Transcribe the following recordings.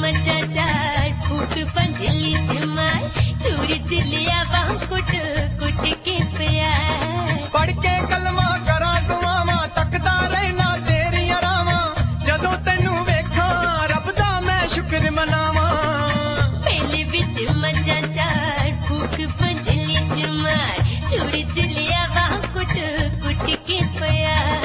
मचा चार फूक पंजली जमाए चूरी चिलिया वां कुट कुट के प्यार पढ़ के कलमा करा दुआवां तकदा रहना तेरियां रावां जदों तैनू वेखां रब दा मैं शुक्र मनावां पहले विच मचा चार फूक पंजली जमाए चूरी चिलिया वां कुट कुट के प्यार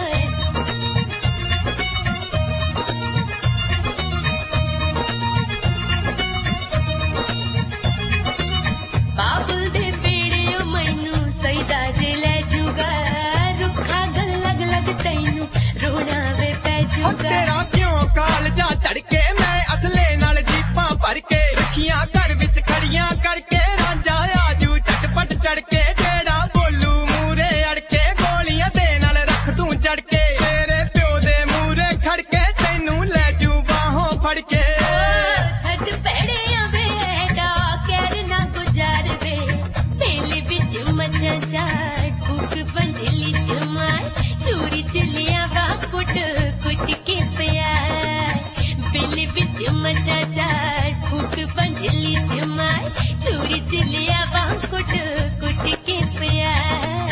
बाबुल दे पेड़ियो मैनू सईदा जे ले जूगा रुखा गल लग लग तैनू रोना वे पै जूगा तेरा क्यों कालजा तड़के मैं असले नाल जीपां भर के रखियां घर विच खड़ियां करके रांझा आजू झटपट चढ़के जेड़ा बोलू मूरे अड़के गोलियां दे नाल रख तू चढ़के तेरे प्यो दे मूरे खड़के तैनू ले जू बाहों फड़ के छट पेड़िया बेटा कैर ना गुजार वे पहले बिच मचा चार फूक पंजली जमाए चूरी चिलिया वा कुट कुट के प्यार पहले बिच मचा चार फूक पंजली जमाए चूरी चिलिया वा कुट कुट के प्यार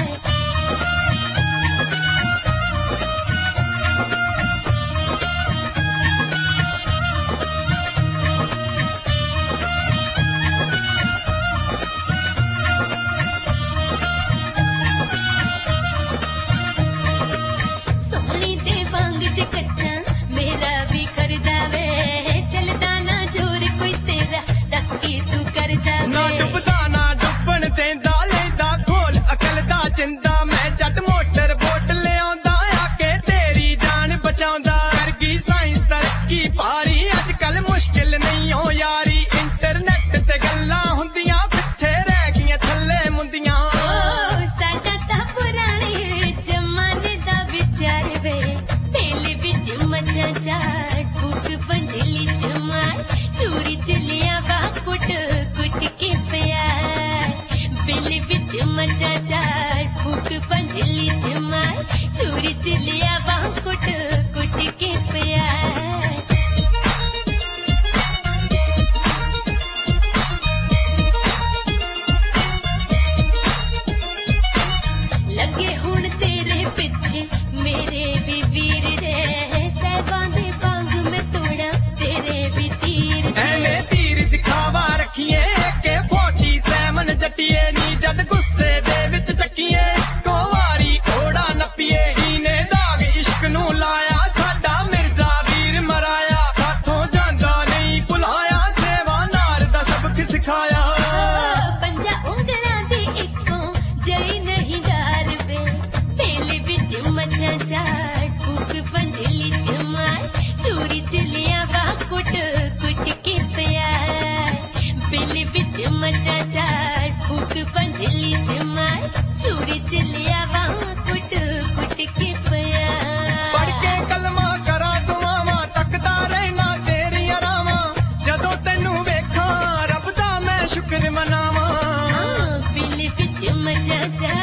सोनी दे वांग च कच्चा मेरा भी करदा वे चलदा ना जोर कोई तेरा दस की तू करदा ना वे डुबदा ना डुबण देंदा लेंदा खोल अकल दा जिंदा मैं जट मोटर बोट ले आंदा आके तेरी जान बचाउंदा कर गई साइंस तरक्की पारी अजकल मुश्किल नहीं हो यारी इंटरनेट ते गल्लां हुंदियां पिछे रह गईयां थल्ले मुंदियां ओ साडा तां पुराने जमाने दा विचार वे पहले बिच मचा चार फूक पंजली जमाए चूरी चिलिया वा कुट कुट के प्यार पहले बिच मचा चार फूक पंजली जमाए चूरी चिलिया वा कुट कुट के प्यार लगे हुण तेरे पिछे मेरे भी वीर रे सहबां दे वांग मैं तोड़ा तेरे भी तीर रे एवें तीर दिखावा रखिए के 47 जटिए नी जद गुस्से दे विच चक्कीए को वारी ओड़ा नप्पीए इने दाग इश्क नू लाया साडा मिर्जा वीर मराया साथों जांदा नहीं भुलाया सेवा नार दा सबक सिखाया पंजा उंगलां दे इक्कों जई नहीं डार वे पहले बिच मचा चार फूक पंजली जमाए चूरी चिलिया वा कुट कुट के प्यार पहले बिच मचा चार फूक पंजली जमाए चूरी चिलिया वा कुट कुट के प्यार पढ़ के कलमा करा दुआवां तकदा रहना तेरियां रावां जदों तैनू वेखां रब दा मैं शुक्र मनावां पहले बिच मचा चार